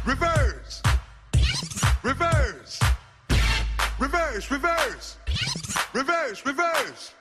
Reverse. Reverse. Reverse, reverse. Reverse, reverse.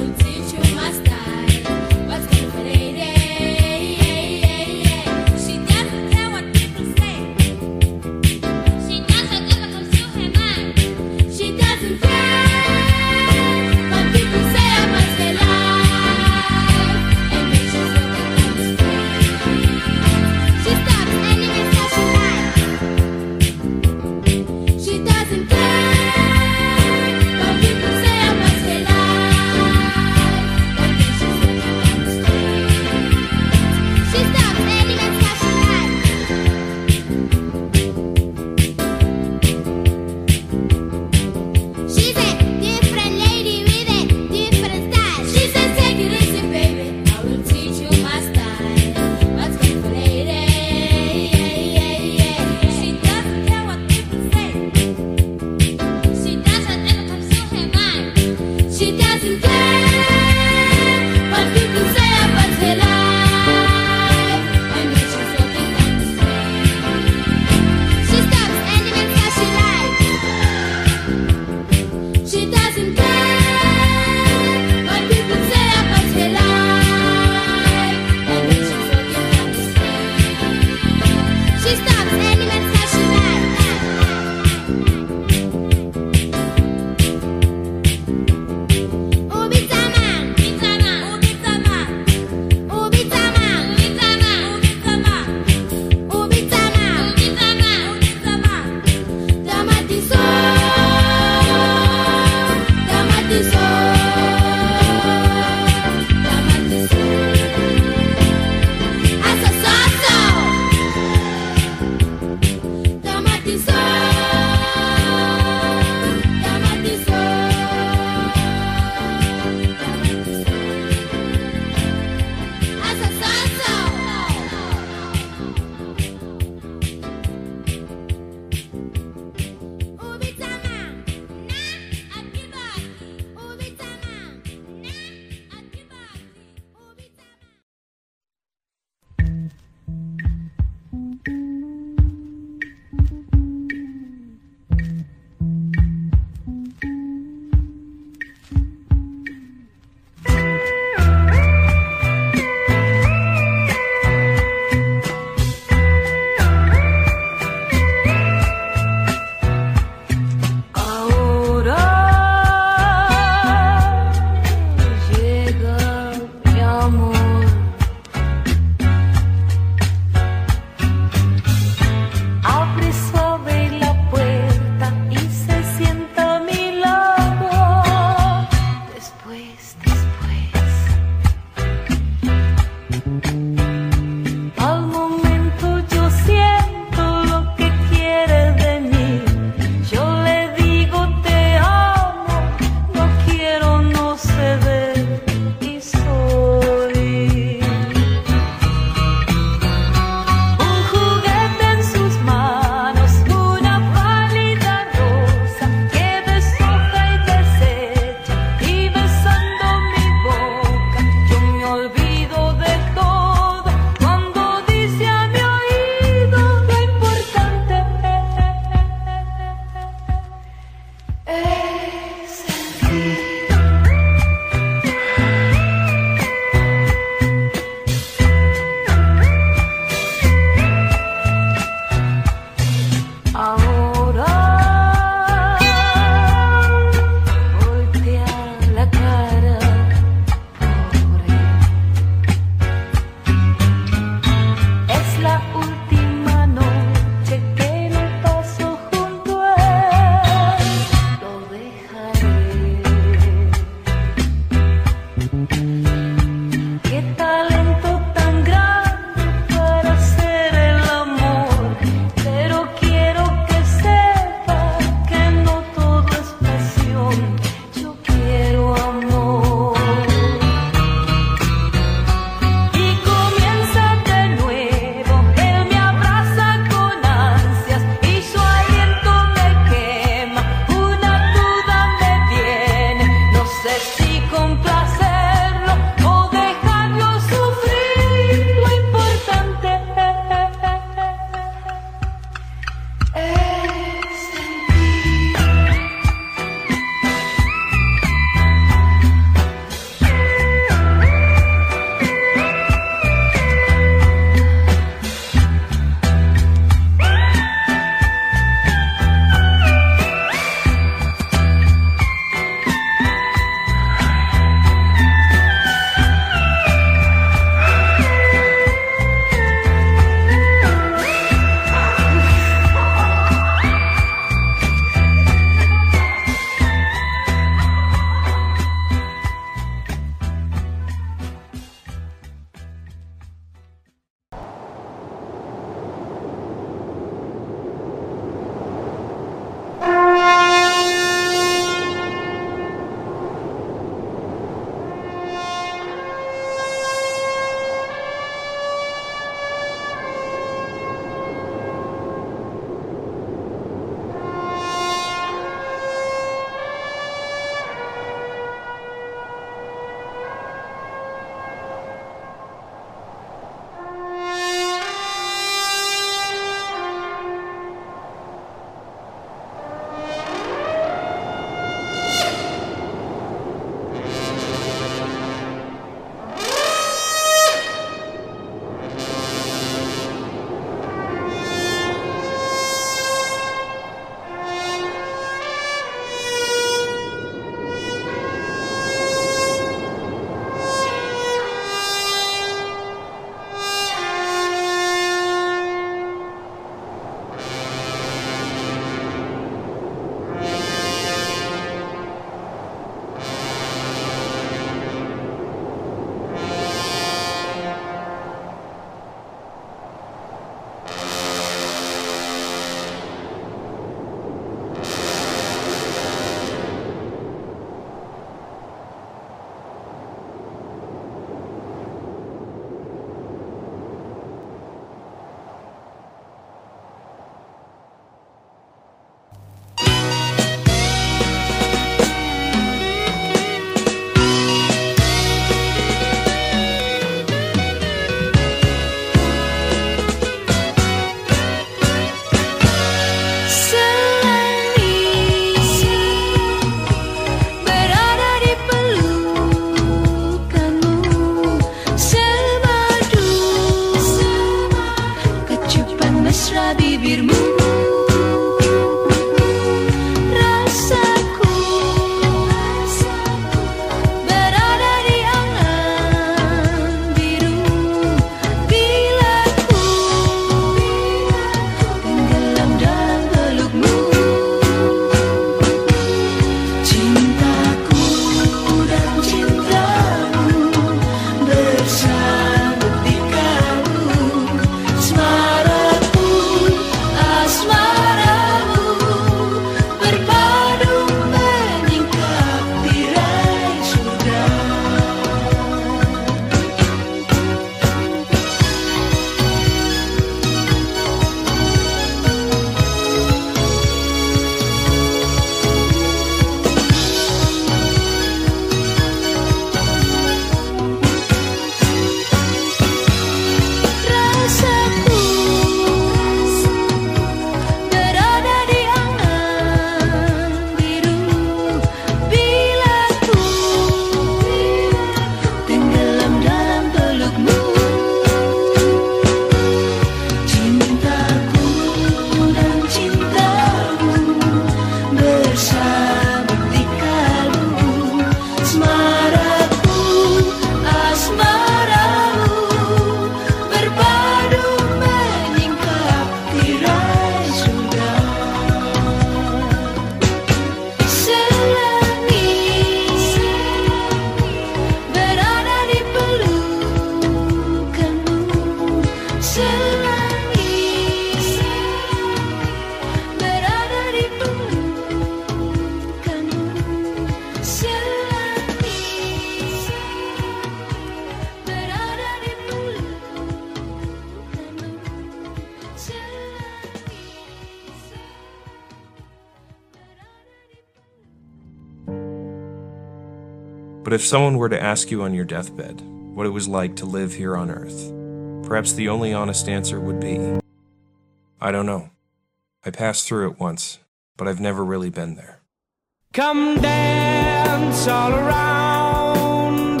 But if someone were to ask you on your deathbed what it was like to live here on Earth, perhaps the only honest answer would be, I don't know. I passed through it once, but I've never really been there. Come dance all around the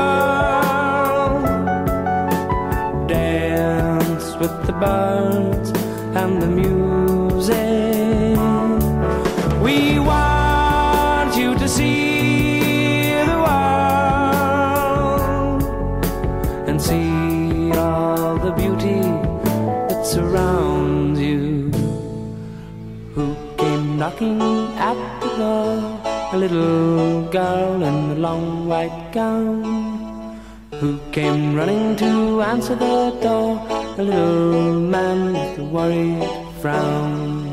world. Dance with the birds and the music. We want you to see the world and see all the beauty that surrounds you. Who came knocking at the door? A little girl in a long white gown. Who came running to answer the door? A little man with a worried frown.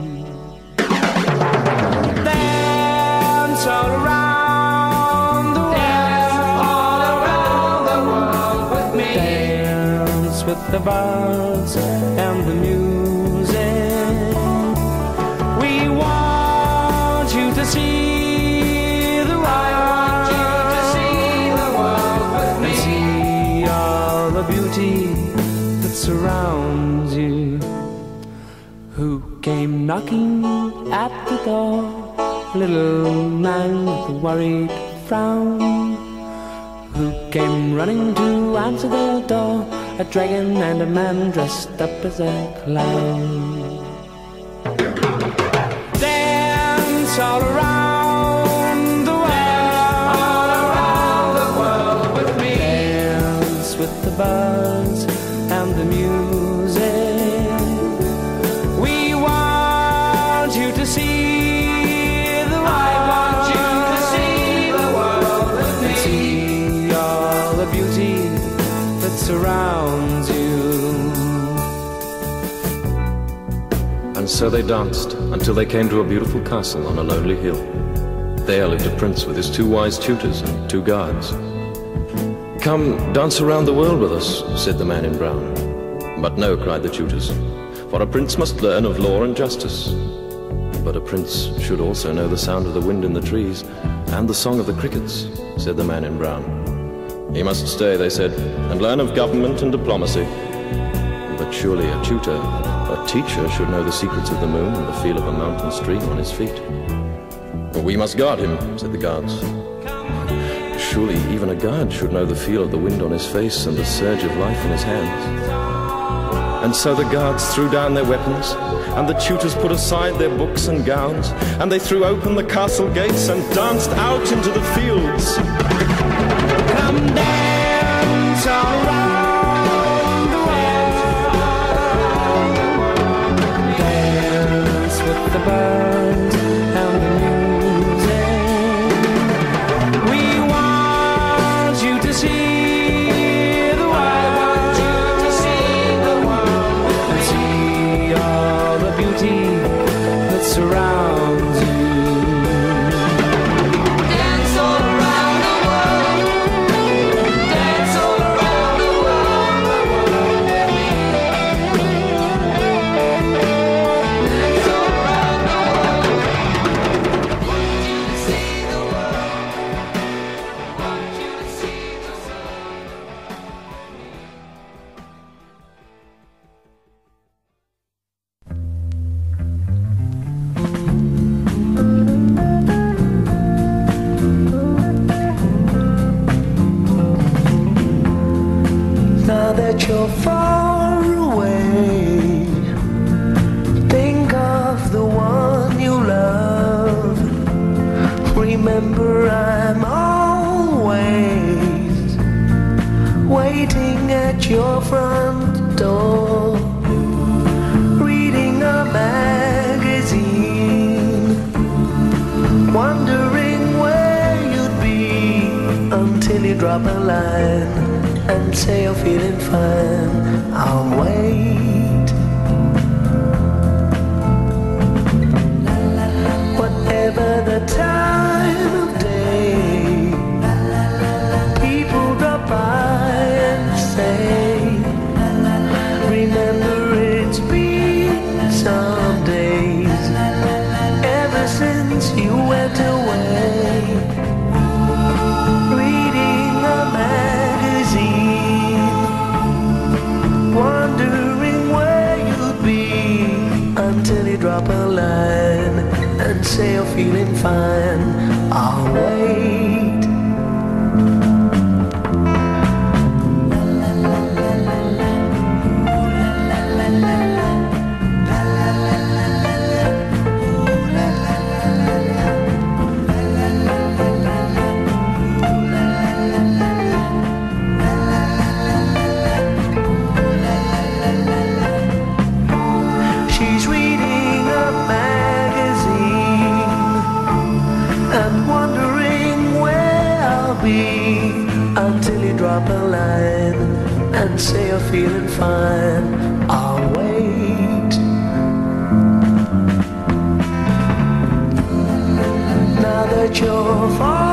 Dance all around the world, all around the world with me. Dance with the birds and the music. We want you to see the world. I want you to see the world with me. And see all the beauty that surrounds you. Who came knocking at the door? A little man with a worried frown. Who came running to answer the door? A dragon and a man dressed up as a clown. Dance all around the world, all around the world with me. Dance with the birds and the music. We want you to see the world. I want you to see the world with me. And see all the beauty that surrounds you. And so they danced until they came to a beautiful castle on a lonely hill. There lived a prince with his 2 wise tutors and 2 guards. Come, dance around the world with us, said the man in brown. But no, cried the tutors, for a prince must learn of law and justice. But a prince should also know the sound of the wind in the trees and the song of the crickets, said the man in brown. He must stay, they said, and learn of government and diplomacy. But surely a tutor, a teacher, should know the secrets of the moon and the feel of a mountain stream on his feet. We must guard him, said the guards. Surely even a guard should know the feel of the wind on his face and the surge of life in his hands. And so the guards threw down their weapons, and the tutors put aside their books and gowns, and they threw open the castle gates and danced out into the fields. Come dance all around the world. Dance with the birds and the music. We want you to see the world. I want you to see the world and see all the beauty that surrounds you. Dance all around the world. Dance all around the world with me. Dance all around the world. Want you to see the world. Want you to see the sun. Now that you're far away, think of the one you love. Remember, I'm always waiting at your front door, reading a magazine, wondering where you'd be until you drop a line and say you're feeling fine. I'll wait. Whatever the time of day, people drop by and say, remember it's been some days ever since you went away. you're feeling fine, I'll wait. She's reading a magazine and wondering where I'll be until you drop a line and say you're feeling fine. I'll wait. Now that you're far